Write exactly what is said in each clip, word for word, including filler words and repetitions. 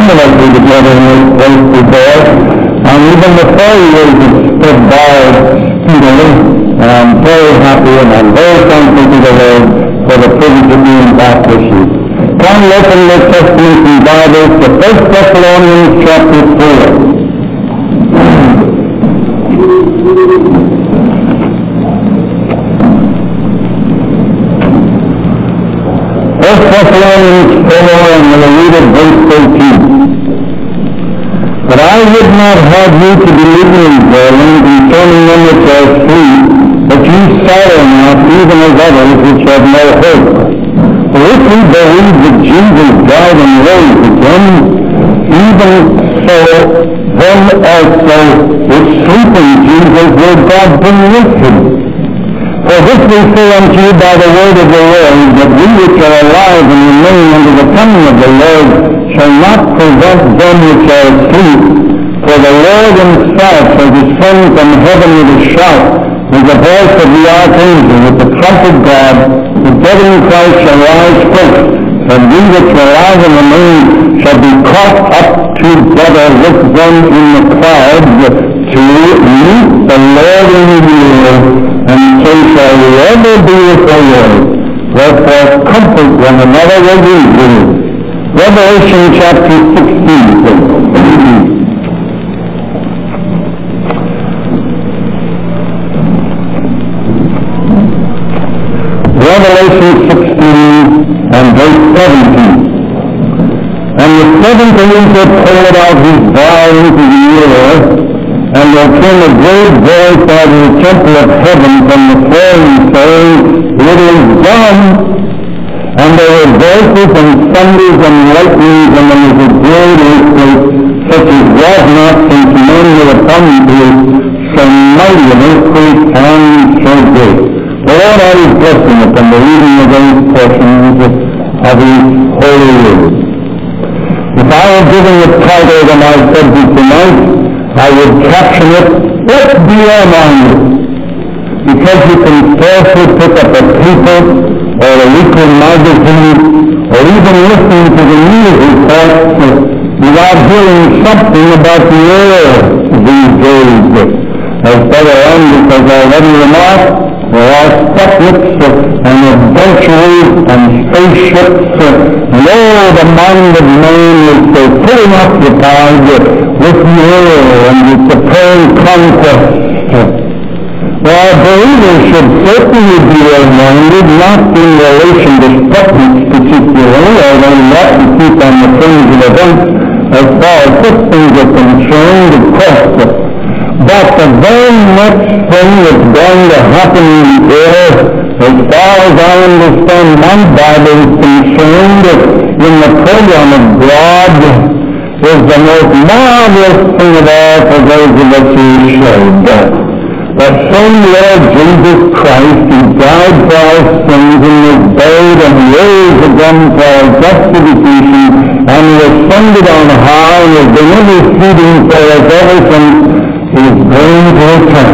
permanently together in this place before. And even the four years that stood by Peter, and I'm very happy and I'm very thankful to the Lord for the privilege of being back with you. Come open the Testament and Bibles to First Thessalonians chapter four. First Thessalonians four, and we'll read at verse thirteen. But I would not have you to be ignorant, brethren, concerning them which are asleep, but you sorrow not, even as others which have no hope. For if we believe that Jesus died and rose again, even so them also which sleep in Jesus will God bring with him. For this we say unto you by the word of the Lord, that we which are alive and remain unto the coming of the Lord shall not prevent them which are asleep. For the Lord himself shall descend from heaven with a shout, with the voice of the archangel, with the trump of God. The dead in Christ shall rise first, and we which are alive and remain shall be caught up together with them in the clouds to meet the Lord in the air, and so shall we ever be with the Lord. Therefore comfort one another with these words. Revelation chapter sixteen, please. Revelation sixteen and verse seventeen. And the seventh angel poured out his vial into the air, and there came a great voice out of the temple of heaven from the throne, saying, It is done. And there were voices and thunders and lightnings, and there was a great earthquake, such as was not since men were upon the earth, so mighty an earthquake and so great. The Lord always blessing upon the reading of those portions of his holy word. If I were giving a title to my subject tonight, I would caption it, Let's Be Our-Minded. Because you can scarcely pick up a paper or a weekly magazine or even listen to the news reports without hearing something about the air these days. As Brother Andy has already remarked, there are Sputniks and adventurers and spaceships. No, the mind of man is so fully occupied with the air and with the praying conquest. Well, believers should certainly be reminded, not in relation to Sputniks particularly, although we ought to keep on the fringe of events as far as systems are concerned, of course. But the very next thing that's going to happen in the air, as far as I understand my Bible is concerned, in the program of God, is the most marvelous thing of all for those of us who are saved. The same Lord Jesus Christ, who died for our sins and was buried and rose again for our justification, and who ascended on high and has been interceding for us ever since, is going to return.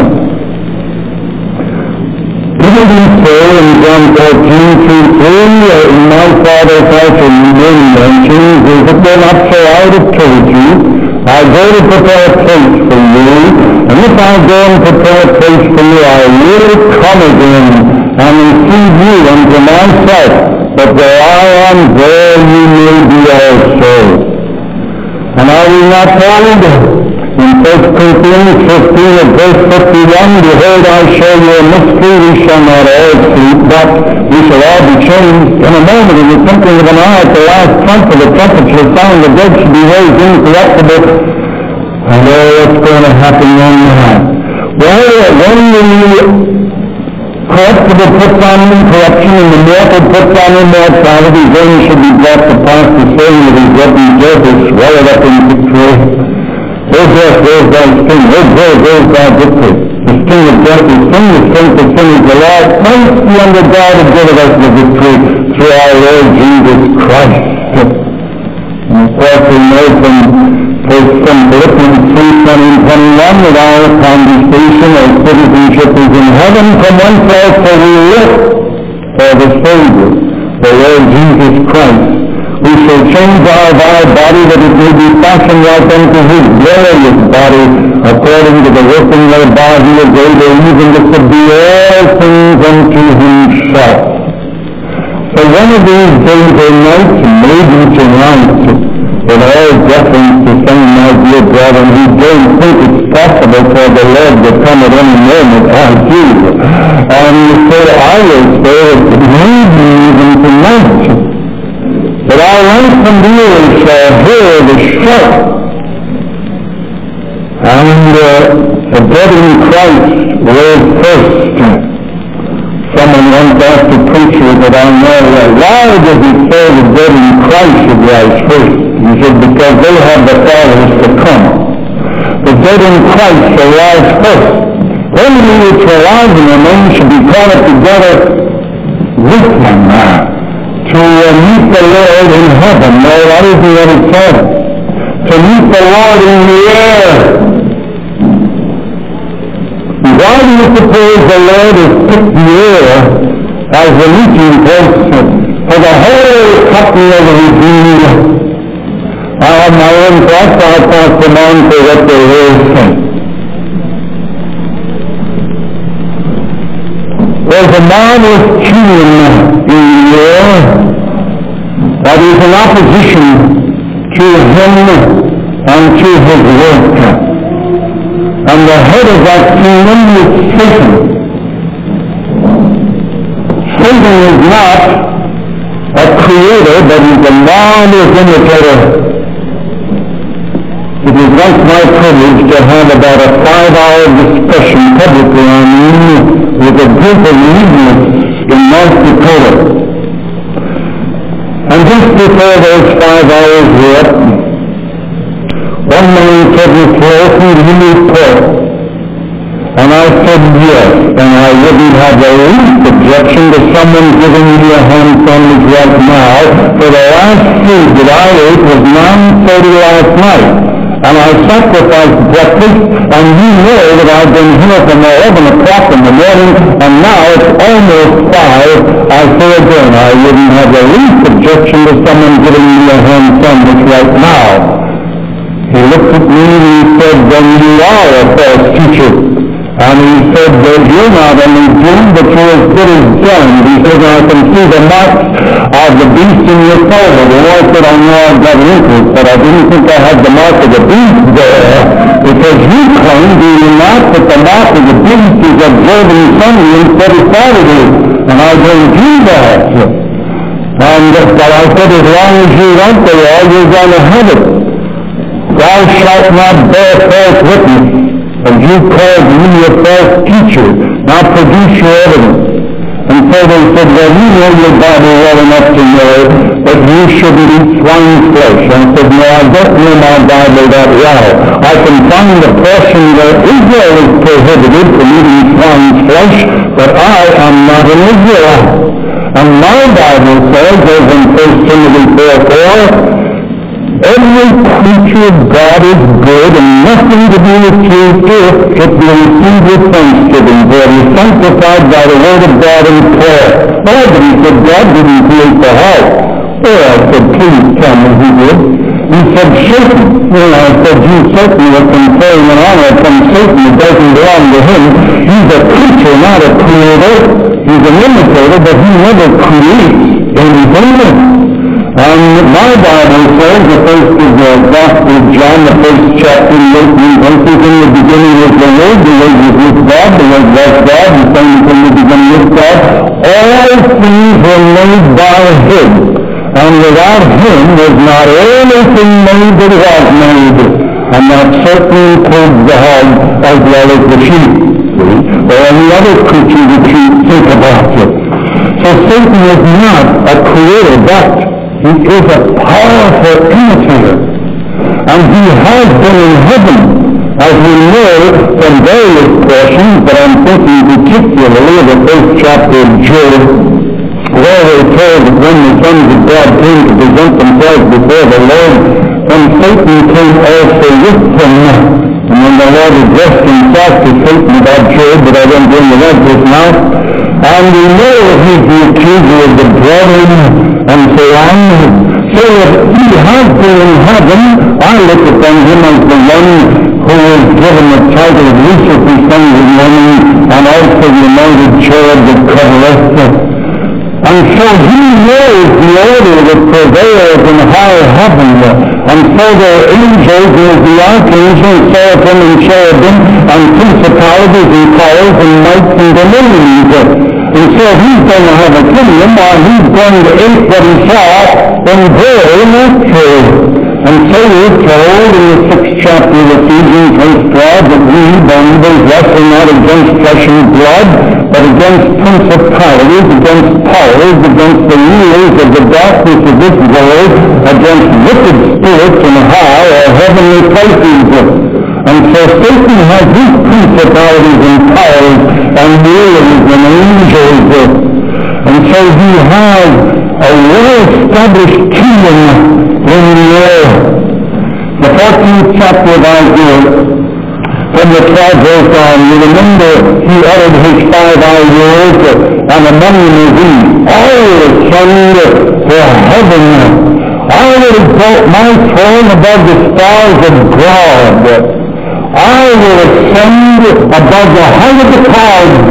Didn't he say in John fourteen, two, three, in my Father's house are many mansions, if it were not so I would have told you, I go to prepare a place for you, and if I go and prepare a place for you, I will come again and receive you unto myself, but where I am, there you may be also. And are we not told in First Corinthians fifteen at verse fifty-one, Behold, I show you a mystery, we shall not all sleep, but we shall all be changed in a moment, in the twinkling of an eye, at the last trumpet. The trumpet shall sound, the dead shall be raised incorruptible. And oh, what's going to happen then now? Well, when the corruptible puts on incorruption and the mortal puts on immortality, then should be brought to pass the saying that he's what he does is swallowed up in victory. There's death, there's thy sting, there's there, there's thy victory. The sting of death is sin, the strength of sin is the law. Thanks be unto God to give us the victory through our Lord Jesus Christ. And of course we know from Philippians three, twenty and twenty-one that our conversation or citizenship is in heaven, from whence also we look for the Savior, the Lord Jesus Christ, We shall change our vile body that it may be fashioned like unto his glorious body, according to the working whereby he is able even to subdue all things unto himself. So one of these days or nights, maybe tonight, with all deference to some my dear brethren who don't think it's possible for the Lord to come at any moment, I do. And so I will say it maybe even tonight. But our ransom viewers shall hear the shout. And uh, the dead in Christ will first. Someone once asked a preacher that I know, why does it say the dead in Christ should rise first? He said, because they have the fathers to come. The dead in Christ shall rise first. Then we which are alive in the name should be caught up together with them now, to uh, meet the Lord in heaven. Now, that isn't what it says. To meet the Lord in the air. Why do you suppose the Lord has picked the air as the meeting place for the whole company of the redeemed? I have my own thoughts. I'll pass them on for what they will say. There's a marvelous tune in the air that is in opposition to him and to his work. And the head of that kingdom is Satan. Satan is not a creator, but he's a marvelous imitator. It is once my privilege to have about a five-hour discussion publicly on me with a group of leaders in North Dakota. And just before those five hours were up, one man said, Mister Olson, do you need prayer? And I said yes, and I wouldn't have the least objection to someone giving me a hand sandwich right now, for the last food that I ate was nine thirty last night. And I sacrificed breakfast, and you know that I've been here from eleven o'clock in the morning, and now it's almost five. I say again, I wouldn't have the least objection to someone giving me a hand sandwich right now. He looked at me and he said, then you are a false teacher. And he said that you're not only Jew, but you're as good as John. He said, I can see the marks of the beast in your forehead. And I said, I know I've got wrinkles, but I didn't think I had the mark of the beast there, because you claim, do you not, that the mark of the beast is observing Sunday instead of Saturday. And I don't do that. And but I said, as long as you want the law, you're going to have it. Thou shalt not bear false witness, and you called me a false teacher. Now produce your evidence. And so they said, well, you know your Bible well enough to know that you shouldn't eat swine's flesh. And I said, no, I don't know my Bible that well. I can find a portion where Israel is prohibited from eating swine's flesh, but I am not an Israelite. And my Bible says, as in First Timothy four four, every creature of God is good, and nothing to be accused if it be received with thanksgiving, for it is sanctified by the word of God in prayer. Oh, but he said, God didn't create the heart. Well, I said, please tell me who did. He said, Satan. Well, I said, you certainly have been praying an honor from Satan. It doesn't belong to him. He's a creature, not a creator. He's an imitator, but he never creates anything. And my Bible says, the first of the Gospel of John, the first chapter, the eighteen verses, in the beginning was the Word, the Word was with God, the Word was God, the same is in the beginning with God. All things were made by him, and without him was not anything made that was made. And that certainly includes the hog as well as the sheep, or any other creature that you think about it. So Satan is not a creator, but he is a powerful imitator, and he has been in heaven, as we know from various portions, but I'm thinking particularly of the first chapter of Job, where we're told that when the sons of God came to present themselves before the Lord, then Satan came also with them. And when the Lord addressed himself to Satan about Job, but I don't bring the rest just now, and we know that he's the accuser of the brethren, and so on. So if he has been in heaven, I look upon him as the one who was given the title of Lucifer, son of the morning, and also the anointed cherub that covereth. And so he knows the order that prevails in high heaven. And so there are angels, there's the archangel, seraphim and cherubim, and principalities and powers and mights and dominions. And so if he's going to have a kingdom, or he's going to ape what he saw, then very natural. And so we're told in the sixth chapter of Ephesians, verse twelve, that we, believers, wrestle not against flesh and blood, but against principalities, against powers, against the rulers of the darkness of this world, against wicked spirits in high or heavenly places. And so Satan has these principalities and powers and rulers and angels. And so he has a well-established kingdom in the air. The fourteenth chapter of Isaiah, from the twelfth verse on, you remember he uttered his five-eye words, and among them is he, I will ascend to heaven. I will exalt my throne above the stars of God. I will ascend above the height of the clouds.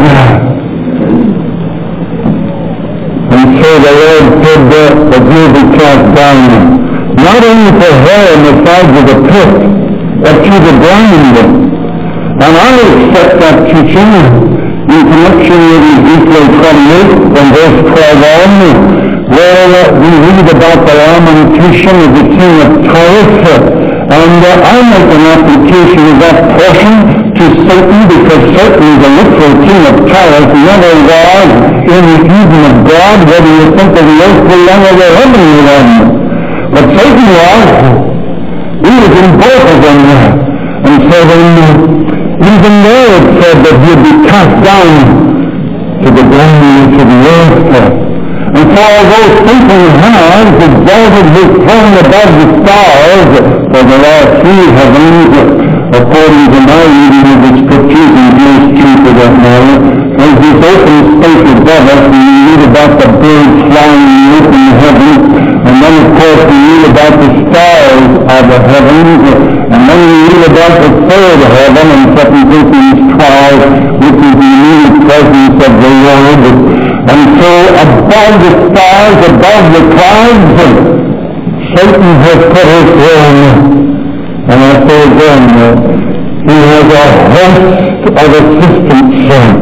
And so the Lord said that the view be cast down, not only to hell in the sides of the pit, but to the ground. And I accept that teaching in connection with Ezekiel twenty-eight and verse twelve on, where we read about the lamentation of the king of Tyre. And uh, I make an application of that portion to Satan, because certainly the literal king of Tyre never was in the Eden of God, whether you think of the earthly one or the heavenly one. But Satan was. He was in both of them. And so then, even there it said that he would be cast down to the ground, to the earth. And so although Satan has exalted his throne above the stars, for there are three heavens, according to my reading of the scriptures, in verse two for that matter, as this open space above us, we read about the birds flying in the open heavens, and then of course we read about the stars of the heavens, and then we read about the third heaven in Second Corinthians twelve, which is the immediate presence of the Lord. And so above the stars, above the clouds, Satan has put his throne. And I say again, he has a host of assistants,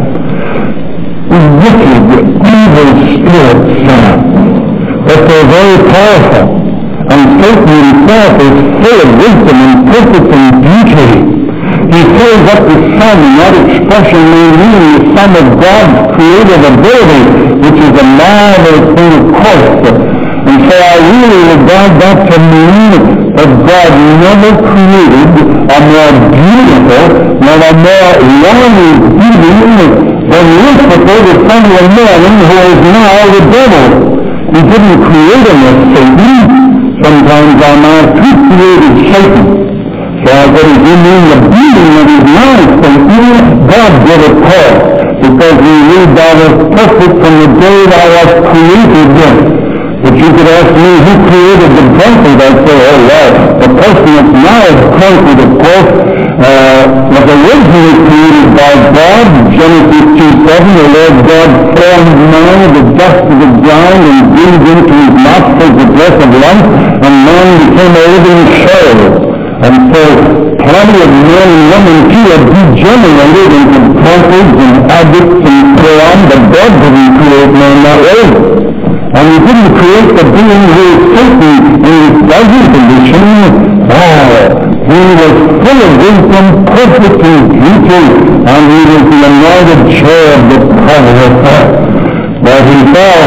wicked, evil spirits, but they're very powerful. And Satan himself is full of wisdom and purpose and beauty. He fills up the sun, and that expression may mean the Son of God's creative ability, which is a marvelous thing, of course. And so I really regard that to mean that God never created a more beautiful, nor a more lovely being than Lucifer, the son of man, who is now the devil. He didn't create him as Satan. Sometimes our minds who created Satan. So I said, if you mean the being that is now Satan, God did it first. Because we read thou was perfect from the day thou wast created. If you could ask me who created the drunkard, I'd say, oh well, the person that's now is drunkard, of course, uh, was originally created by God. Genesis two seven, the Lord God formed man of the dust of the ground and breathed into his nostrils the breath of life, and man became a living soul. And so plenty of men and women too have degenerated into drunkards and addicts and so on, but God didn't create man that way. And he didn't create the being who is Satan in his present condition. Oh, he was full of wisdom, perfect in beauty, and he was the anointed cherub that covereth us. But he fell.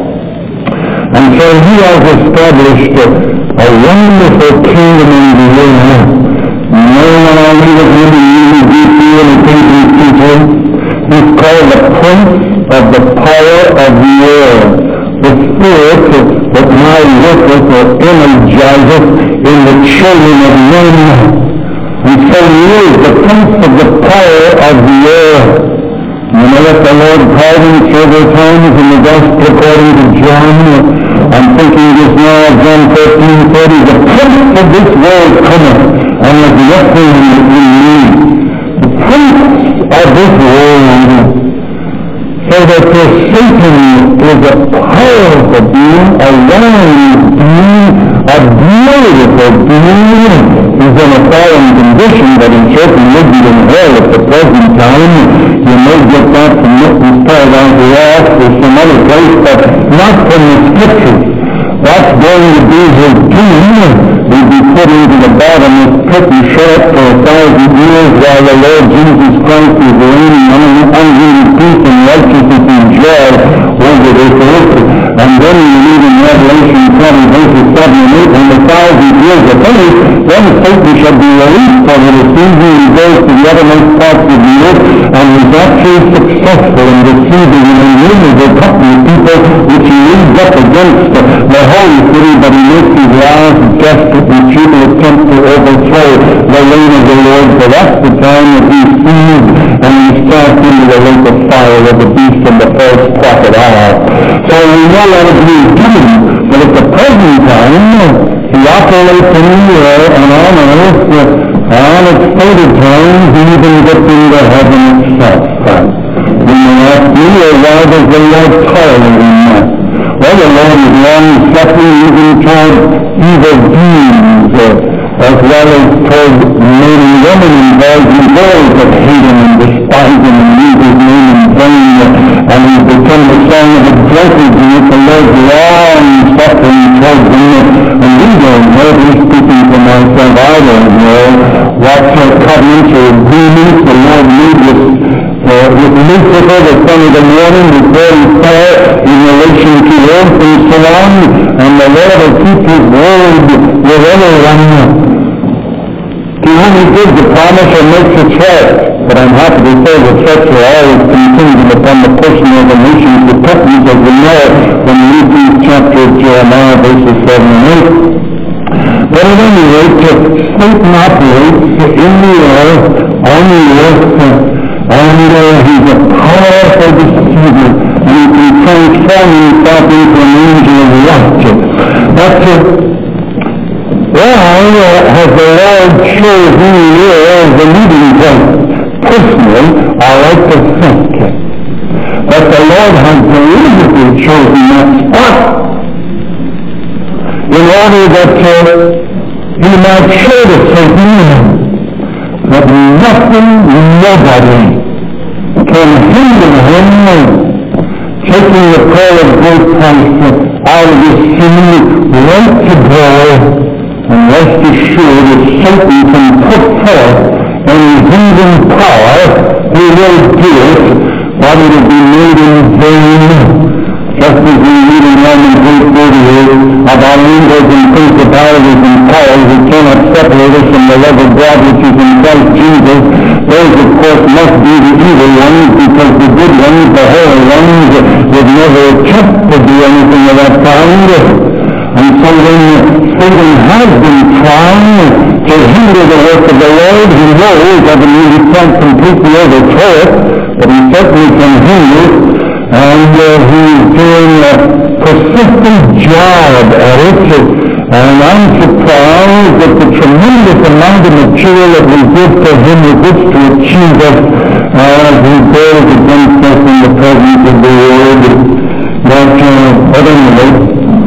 And so he has established a wonderful kingdom in the earth. No one I read of him in Ezekiel and Ephesians two. He's called the Prince of the Power of the Air. The Spirit that now worketh or energizeth in the children of men. And so he is the Prince of the Power of the Air. You know what the Lord called him several times in the Gospel according to John? I'm thinking just now of John thirteen thirty, the prince of this world cometh, and is wrestling in me. The prince of this world. So that the Satan is a powerful being, a wise being, a beautiful being. He's in a fallen condition, but he certainly would be in hell at the present time. You may get that from Mitten's Paradise Lost or some other place, but not from the Scriptures. That's going to be his doom. He'll be put into the bottomless pit and shut for a thousand years while the Lord Jesus Christ is reigning on unlimited peace and righteousness and joy over this earth. And then you read in Revelation twenty, verses seven and eight, when the thousand years are finished, then Satan shall be released over the season. He goes to the uttermost parts of the earth, and he's actually successful in deceiving an innumerable company of people which he leads up against the, the holy city, but he makes his last desperate and futile attempt to overthrow the reign of the Lord. So that's the time that he's seized and he's cast into the lake of fire of the beast and the false prophet are. So we know what it is doing, but at the present time, he operates in the air and on earth, on its stated times, he even gets into heaven itself. When you ask me, why does the Lord tolerate him that? Well, the Lord is long-suffering even toward evil deeds, uh, as well as toward men and women and boys and girls that hate him and despise him and use his name in vain, uh, and he's become the song of a drunkard, and yet the Lord's long-suffering toward them, and we don't know, he's speaking for myself, I don't know what uh, covenants or agreements the Lord made with Uh, with Lucifer, the son of the morning, before he fell in relation to earth and so on, and the Lord will keep his word with everyone. To whom he gives the promise or makes a threat, but I'm happy to say the threats are always contingent upon the person or the nation's repentance, as we know when we read these chapters of Jeremiah, verses seven and eight. But at any rate, Satan operates in the earth, on the earth, and uh, he's a powerful deceiver, and he can transform himself into an angel of light. But uh, why uh, has the Lord chosen you as the meeting place? Personally, I like to think that the Lord has deliberately chosen that spot in order that uh, he might show to Satan that nothing, nobody can hinder him taking the pearl of great price out of his sin right to go, and rest assured if Satan can put forth any hindering power, he will do it, but it will be made in vain. Just as we read in Romans eight thirty-eight about angels and principalities and powers who cannot separate us from the love of God which is in Christ Jesus, those of course must be the evil ones, because the good ones, the holy ones, would never attempt to do anything of that kind. And so when Satan has been trying to hinder the work of the Lord, he knows that he can't completely overthrow it, but he certainly can hinder it. And uh, he's doing a persistent job at it, and I'm surprised at the tremendous amount of material that we give to him with which to achieve it as he goes against us in the presence of the Lord. But uh, at any rate,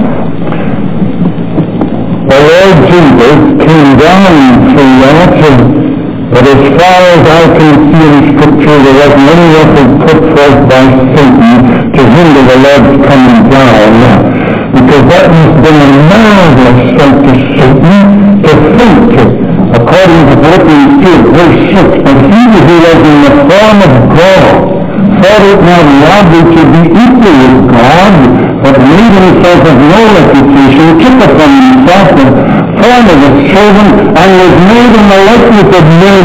the Lord Jesus came down through that. But as far as I can see in Scripture, there wasn't any effort put forth by Satan to hinder the Lord's coming down. Because that has been a marvelous sight to Satan to think, according to Philippians two, verse six, that he who was in the form of God thought it not robbery to be equal with God, but made himself of no reputation, took upon himself the form of a servant, and was made in the likeness of men.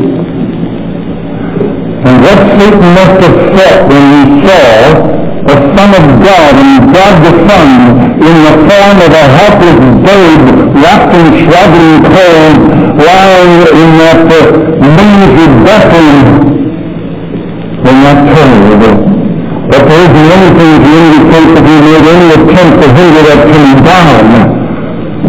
And what Satan must have thought when he saw the Son of God and God the Son in the form of a helpless babe wrapped in swaddling clothes, lying in that uh, manger Bethlehem, will not tell you. But there isn't anything to indicate that he made any attempt to hinder that coming down.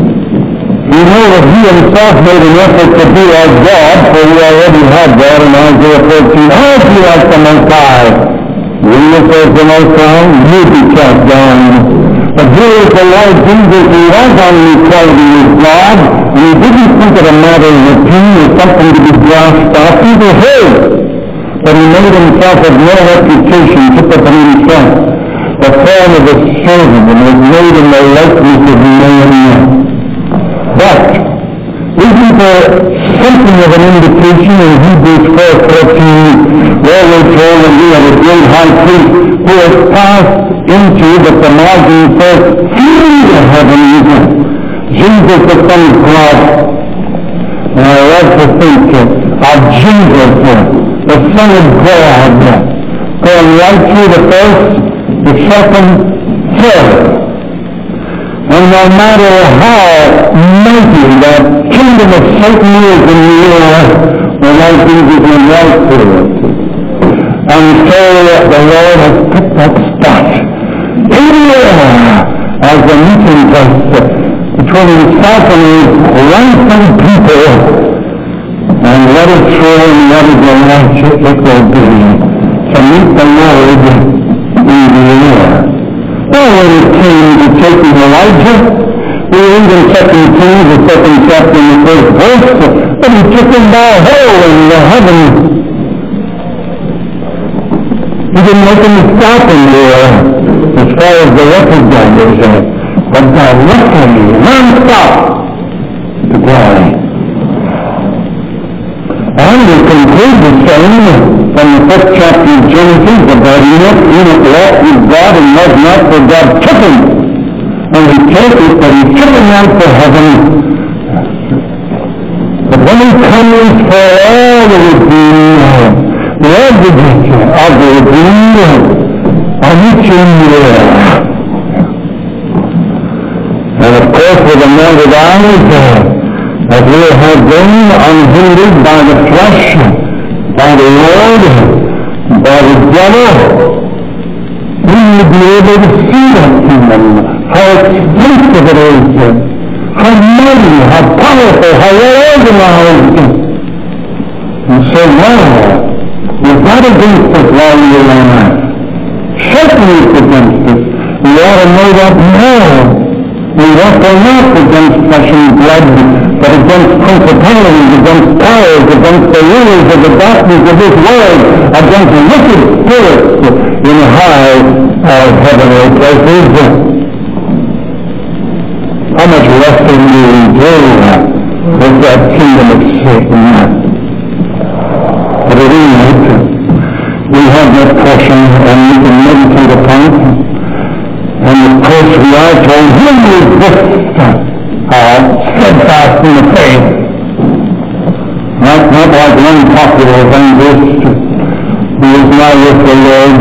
he himself made an effort to be like God, for he already had that in Isaiah fourteen. How is he like the Most High? Will you say the Most High? You be cast down. But here is the Lord Jesus, who was on equality with God, and he didn't think it a matter of opinion or something to be grasped off. He was his. But he made himself of no reputation, took upon himself the form of a servant, and was made in the likeness of man. But isn't there something of an indication in Hebrews four fourteen, where we're told that we have a great high priest who has passed into the margin first through the heavens, Jesus the Son of God. And I love to think of Jesus, the Son of God, going right through the first, the second, third. And no matter how mighty that kingdom of Satan is in the air, the Lord Jesus went right through it. And so the Lord has put that spot in the air as a meeting place between himself and his ransomed people. And let it through and let it go right it will be to meet the Lord in the air. Well, when it came to taking Elijah, we read in Second Kings, the second chapter in the first verse, that he took him by a hole in the heavens. He didn't make him stop in there as far as the record goes, but directly, non-stop, to glory. And we conclude the same from the fifth chapter of Genesis about Enoch. Enoch walked with God and was not, for God took him. And he took it, but he took him out to heaven. But when he comes for all the redeemed, the evidence of the redeemed, on each in the air. And of course, with the mounted eyes, as we have been unhindered by the flesh, by the Lord, by the devil, we will be able to see that kingdom, how extensive it is, how mighty, how powerful, how well organized. And so now, we've got against us while we are on earth. Certainly it's against us. We ought to know that now. We wrestle not against flesh and blood, but against principalities, against powers, against the rulers of the darkness of this world, against wicked spirits in high uh, heavenly places. How much wrestling do we do with that kingdom of Satan? But at any rate, we have that portion and we can meditate upon it. And of course we are told him who is this uh, steadfast in the faith. Not, not like one popular evangelist who is now with the Lord.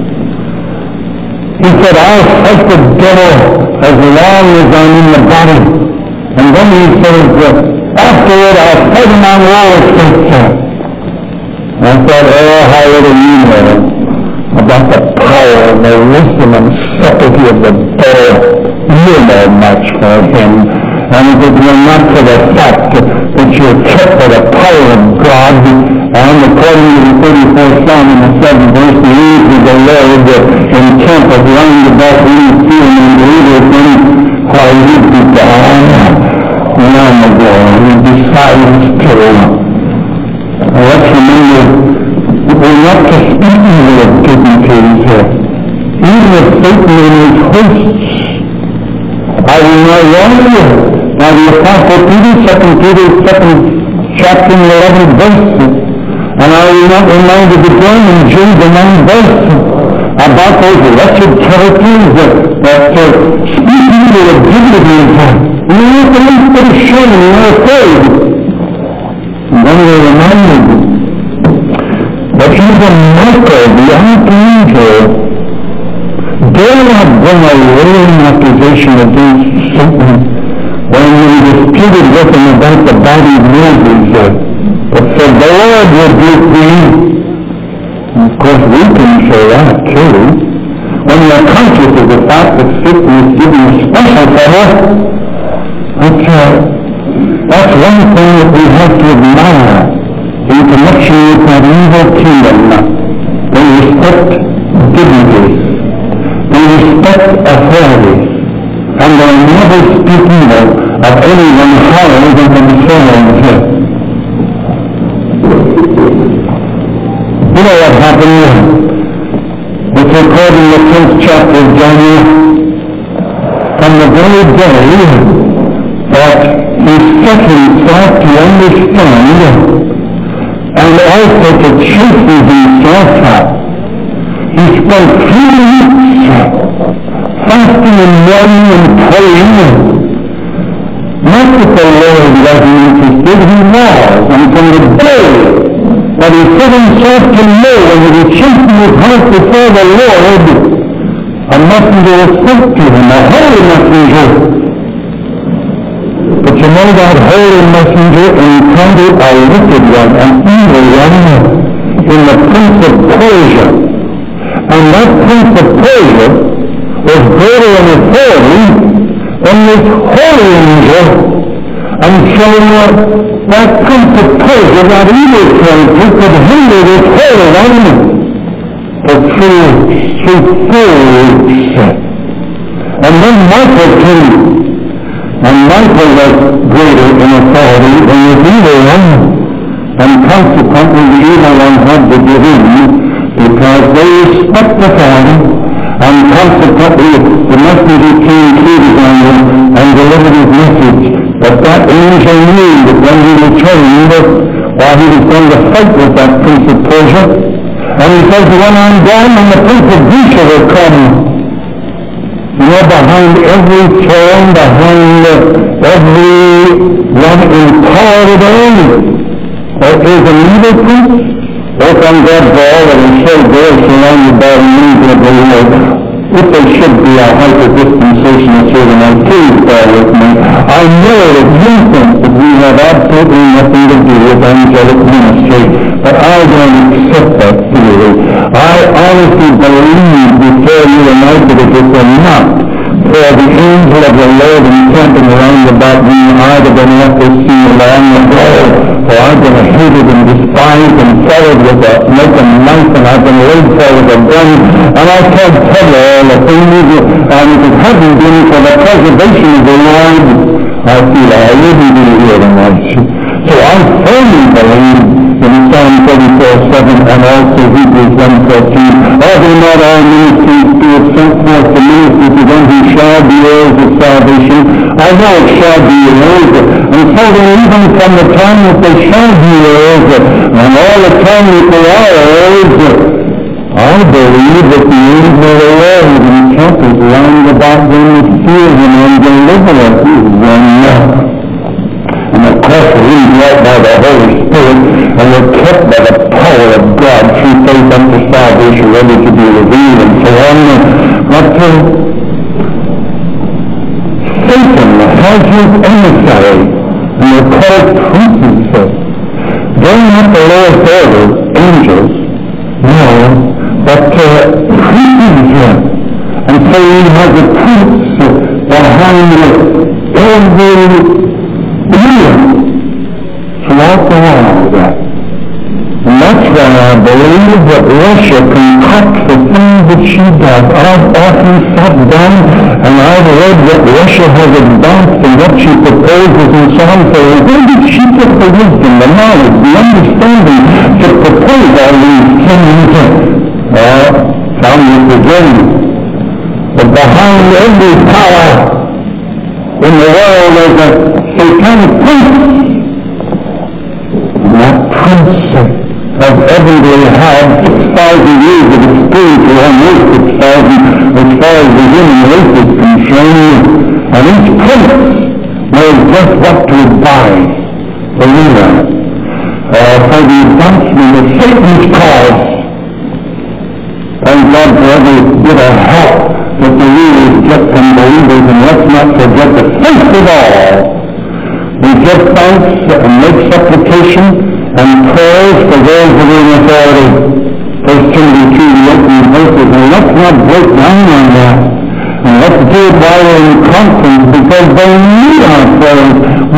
He said, I'll fight the devil as long as I'm in the body. And then he says, afterward I'll fight him on Wall Street. I thought, oh, how little you know about the power and the wisdom and subtlety of the devil. You're no match for him. And if it were not for the fact that you're kept by the power of God, and according to the thirty-fourth Psalm in the seventh verse, the angels of the Lord encamp round about you, fearing and believers in while you be down. Long ago, you'd be silenced too. Let's remember, we're not to speak evil of dignitaries here. Even if Satan and his hosts are in my wrong. Now the Apostle Peter, Second Peter, second chapter and eleventh verse, and I will not remind you again in Jude the ninth verse about those wretched characters that, that uh, speak evil of dignitaries. And you have the least bit of shame and you're afraid. And then we're reminded that even Michael, the archangel, dare not bring a railing accusation against Satan when he disputed with him about the body of Moses, uh, but said, the Lord rebuke thee. And of course, we can say that too. When we are conscious of the fact that Satan is giving special power, but uh, That's one thing that we have to admire in connection with that evil kingdom. They respect dignity. They respect authority. And they never speak evil of anyone higher than themselves. You know what happened? It's recorded in the tenth chapter of Daniel. From the very day that he set himself to understand and also to chasten himself up, he spent three weeks fasting and mourning and praying. Not that the Lord wasn't interested, he was, and from the day that he set himself to know and that he chastened his heart before the Lord, a messenger was sent to him, a holy messenger. But you know that holy messenger encountered a wicked one, an evil one, in the prince of Persia. And that prince of Persia was greater in authority than this holy angel. And so uh, that prince of Persia, that evil prince, could hinder this holy one for three weeks, three four weeks. And then Michael came. And Michael was greater in authority than the evil one. And consequently the evil one had to give in because they respect the Father. And consequently the messenger came to Daniel and delivered his message. But that angel knew that when he returned, while he was going to fight with that prince of Persia, and he says, when I'm done, and the prince of Greece will come. You know, behind every throne, behind every one in power today, there is an evil prince. Look on God's wall that is so good, surrounded by the angels of the Lord. If they should be a hyper-dispensationalist here tonight, please bear with me. I know that you think that we have absolutely nothing to do with angelic ministry, but I don't accept that theory. I honestly believe before you and I that it is enough for the angel of the Lord encamping around about me, I'd have been left to see long ago, for I've been hated and despised and followed with a make a knife, and I've been laid for with a gun, and I can't tell you all the things, and if it hadn't been for the preservation of the Lord, I feel I wouldn't be here tonight. So I firmly believe in Psalm thirty-four seven and also Hebrews one fourteen. Although not all ministries do it sent forth to minister to them who shall be heirs of salvation, I know it shall be heirs. And so then even from the time that they shall be heirs, and all the time that they are heirs, I believe that the angel of the Lord encampeth round about them that fear him and delivereth them. And of course, we led by the Holy Spirit, and we're kept by the power of God through faith unto salvation, ready to be revealed, and so on. But uh, Satan has his emissary, and they're called princes. They're not the lowest order, angels, no, but uh, princes. And so he has a prince behind every throughout the world. And that's why I believe that Russia concocts the things that she does. I've often sat down and I've read what Russia has advanced and what she proposes and so on. So where did she get the wisdom, the knowledge, the understanding to propose all these things? Uh, found it again. But behind every power in the world is a satanic prince. And that prince has evidently had six thousand years of experience, or almost six thousand, as far as the human race is concerned. And each prince knows just what to advise the leader uh, for the advancement of Satan's cause. Thank God for every bit of help that the leaders get from believers, and let's not forget that first of all, we give thanks and make supplication and prayers for those that are in authority. First Timothy two, the opening verses, and let's not break down on that. And let's do it while we're in conference, because they need our prayers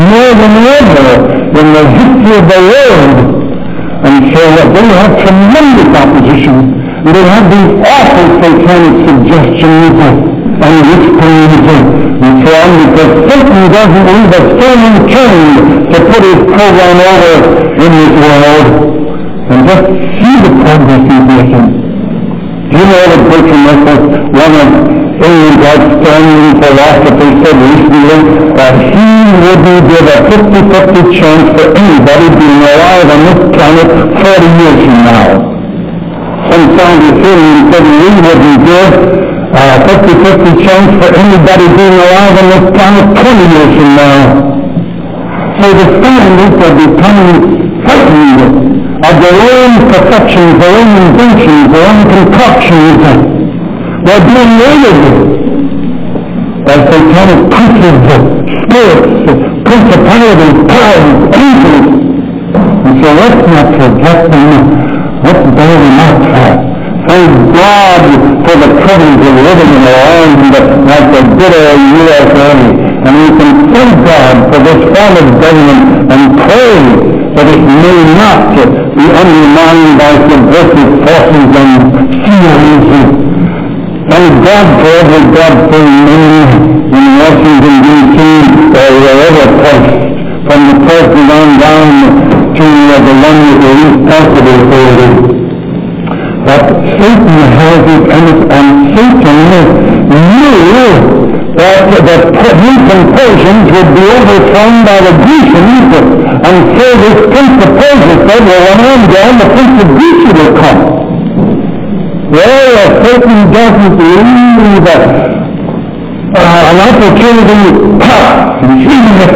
more than ever in the history of the world. And so they have tremendous opposition. They have these awful satanic suggestions and whisperings and so on, because Satan doesn't leave us so untrained to put his program over in this world. And just see the progress he's making. Do you know that Bertrand Russell, one of England's outstanding philosophers, said recently that he wouldn't give a fifty-fifty chance for anybody being alive on this planet forty years from now. Some scientists said he wouldn't give a fifty-fifty chance for anybody being alive on this planet twenty years from now. So the scientists are becoming frightened of their own perfections, their own inventions, their own concoctions. They're being raided by satanic princes, spirits, principalities, powers, angels. And so let's not forget them. Let's bear them up. Thank God for the privilege of living in a land like the good old U S A. And we can thank God for this form of government and pray that it may not be undermined by subversive forces and fears. Thank God for every God-fearing man in Washington, D C or wherever placed, from the president on down to uh, the one with the least possible authority. But Satan has it, and, and Satan knew that the Greek and Persians would be overthrown by the Grecians, and so this prince of Persia said, well, when I'm down, the prince of Greece will come. Well, uh, Satan doesn't leave uh, uh, an opportunity to see it.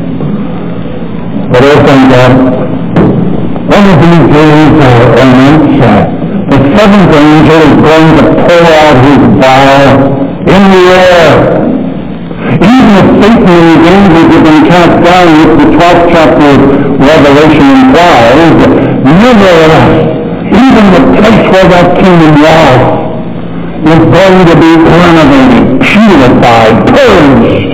But oh, thank God, one of these days uh, or months, uh, the seventh angel is going to pour out his vial in the air. Even if Satan and his angels have been cast down, which the twelfth chapter of Revelation implies, nevertheless, even the place where that kingdom was is going to be renovated, purified, purged.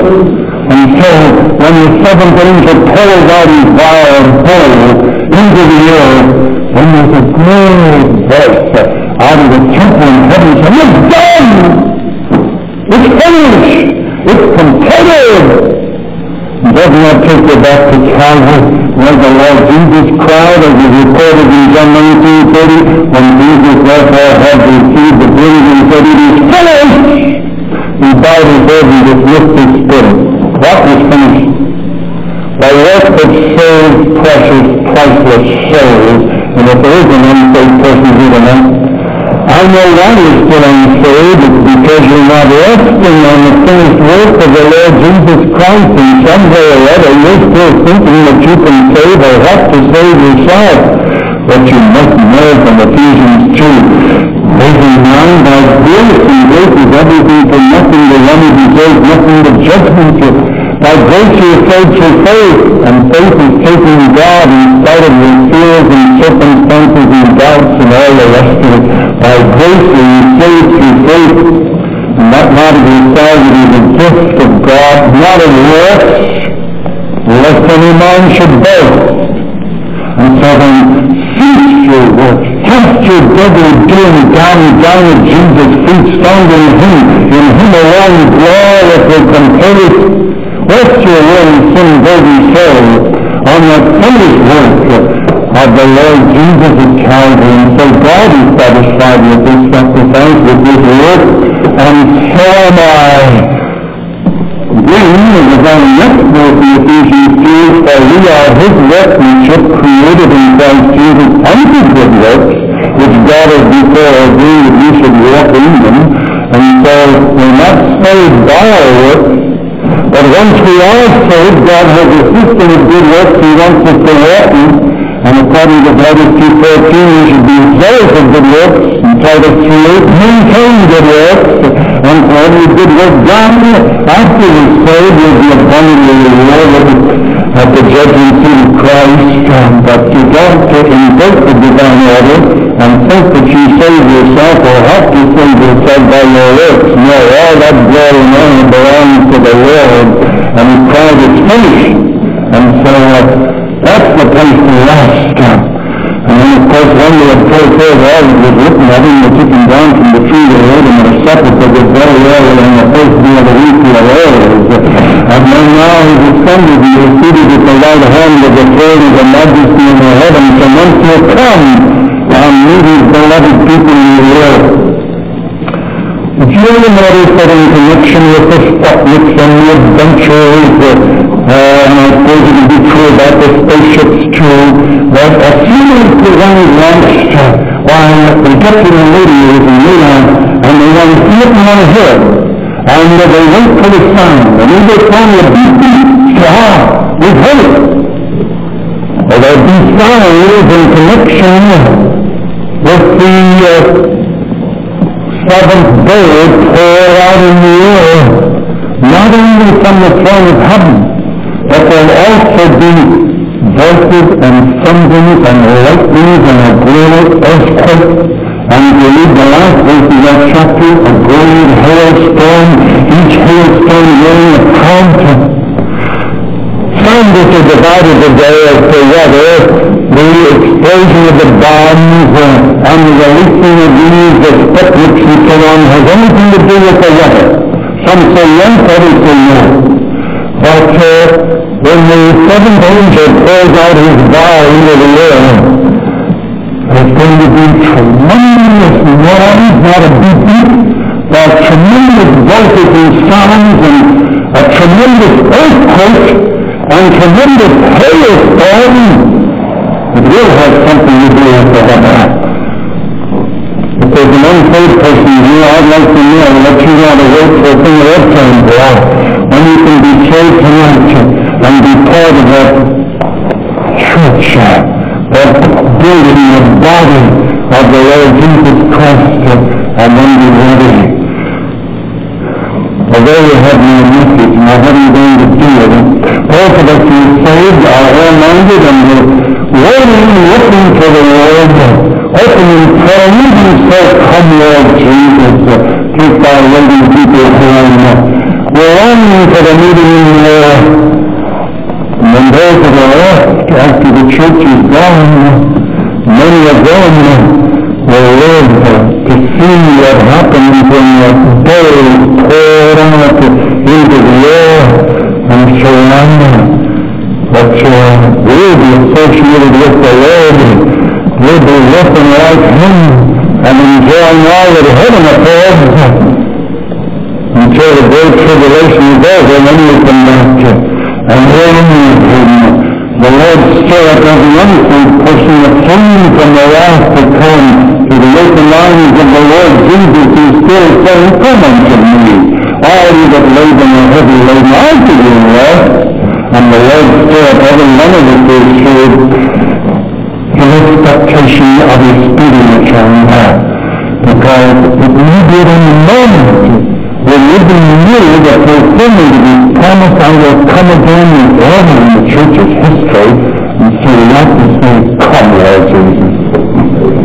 And so, when the seventh angel pours out his vial and bowl into the air, then there's a great voice out of the temple in heaven saying, it's done! It's finished! It's completed! Doesn't that take you back to Calvary, where the Lord Jesus cried, as is recorded in John nineteen thirty, when Jesus therefore had received the bread and said, it is finished! He bowed his head and dismissed his spirit. What was finished? The work that saves precious, priceless souls. And if there is an unsaved person here tonight, I know why you're still unsaved. It's because you're not resting on the finished work of the Lord Jesus Christ, and someday or other you're still thinking that you can save or have to save yourself. But you must know from Ephesians two, making mind by grace, and grace is everything for nothing, the one who deserves nothing but judgment. By grace you are saved through faith, and faith is taking God in spite of your fears and circumstances and doubts and all the rest of it. By grace you are saved through faith, and that not of yourself, it is a gift of God, not of works, lest any man should boast. And so then, cease your work, cast your devil doing down, down at Jesus' feet, stand in Him, in Him alone, glorious and complete. Rest your will and sin burdened soul on the finished work of the Lord Jesus at Calvary. And so God is satisfied with this sacrifice, with this work, and so am I. Then, as our next verse in Ephesians two, for we are His workmanship, created in Christ Jesus unto good works, which God has before ordained that we should walk in them. And so we're not saved by our works, but once we are saved, God has a system of good works He wants us to walk in. And according to Titus two fourteen, we should be zealous of good works. And Titus three eight, maintain good works. And for every good work done after we're saved, will be abundantly rewarded at the judgment seat of Christ. Um, but you don't invert the divine order and think that you save yourself or have to save yourself by your works. No, all that glory and honor belongs to the Lord. and he cried, it's finished. And so uh, that's the place to rest. Uh, and then, of course, when they had told further out, it was written, having they took him down from the tree, they ate him at a supper, because it's very early on the first day of the week he had oils. And then now he's ascended, he is seated at the right hand of the throne of the majesty in the heavens, and once he'll come and meet his beloved people in the earth. If you ever notice that in connection with the Sputniks and the adventures, uh, and I suppose it would be true about the spaceships too, that as soon as the one is launched, uh, while they get to the radios and radar, and they want to see it on the hill, and uh, they wait for the sound, and when they find a beep beep, say, ah, we've heard it. Well, there'll be sounds in connection with the uh, seventh bird poured out in the air, not only from the throne of heaven, but there'll also be voices and thunderings and lightnings and a great earthquake. And if you read the last verse of that chapter, a great hailstorm, each hailstone weighing a pound. Scientists are divided today as to whether the explosion of the bombs uh, and the releasing of these uh, Sputniks and so on has anything to do with the weather. Some say yes, others say no. But uh, when the seventh angel pours out his vial into the air, there's going to be tremendous noise, not a beep beep, but tremendous voices and sounds and a tremendous earthquake and tremendous hailstorm. It will have something to do with the weather. If there's an unpaid person here, I'd like to know that you want to wait for a thing of that time, boy, when you can be saved tonight and be part of that church, that building the body of the Lord Jesus Christ, and then be ready. Although you have no message, and I haven't going to do it, both of us who are saved are all-minded and we're waiting, looking for the Lord, opening prayer, even so, come Lord Jesus, uh, keep our waiting people home. We're longing for the meeting in the air. And then those that are left after the church is gone, many of them will live to see what happens when the day is poured out into the air and so on. But uh, we'll be associated with the Lord. We'll be looking like Him and enjoying all that heaven affords until the great tribulation is over, and then we come back to and reign with Him. The Lord stir up every unsaved person that came from the wrath to come to the open arms of the Lord Jesus, who is still saying, come unto me, all you that labor and are heavy laden, I'll give you rest. And the Lord stir up every one of us who is saved in expectation of His speedy return, because it may be at any moment. We're living near the fulfillment of His promise, I will come again with order in the church's history, and so we have to say, come, Lord Jesus.